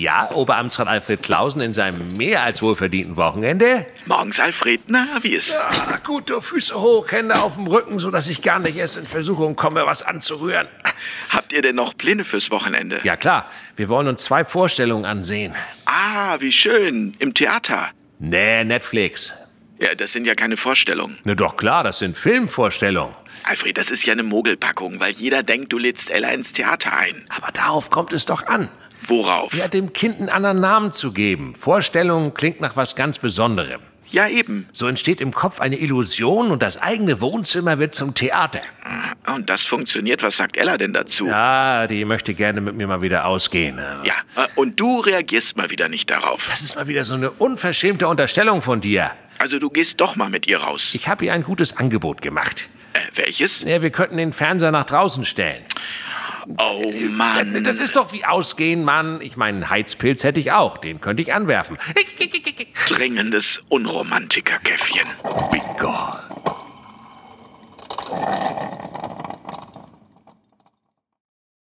Ja, Oberamtsrat Alfred Clausen in seinem mehr als wohlverdienten Wochenende. Morgens, Alfred. Na, wie ist? Ja, gut, Füße hoch, Hände auf dem Rücken, sodass ich gar nicht erst in Versuchung komme, was anzurühren. Habt ihr denn noch Pläne fürs Wochenende? Ja, klar. Wir wollen uns 2 Vorstellungen ansehen. Ah, wie schön. Im Theater. Nee, Netflix. Ja, das sind ja keine Vorstellungen. Na doch klar, das sind Filmvorstellungen. Alfred, das ist ja eine Mogelpackung, weil jeder denkt, du lädst Ella ins Theater ein. Aber darauf kommt es doch an. Worauf? Ja, dem Kind einen anderen Namen zu geben. Vorstellung klingt nach was ganz Besonderem. Ja, eben. So entsteht im Kopf eine Illusion und das eigene Wohnzimmer wird zum Theater. Und das funktioniert. Was sagt Ella denn dazu? Ja, die möchte gerne mit mir mal wieder ausgehen. Ja, und du reagierst mal wieder nicht darauf. Das ist mal wieder so eine unverschämte Unterstellung von dir. Also du gehst doch mal mit ihr raus. Ich habe ihr ein gutes Angebot gemacht. Welches? Ja, wir könnten den Fernseher nach draußen stellen. Oh, Mann. Das ist doch wie ausgehen, Mann. Ich meine, einen Heizpilz hätte ich auch. Den könnte ich anwerfen. Dringendes Unromantiker-Käffchen. Bingo.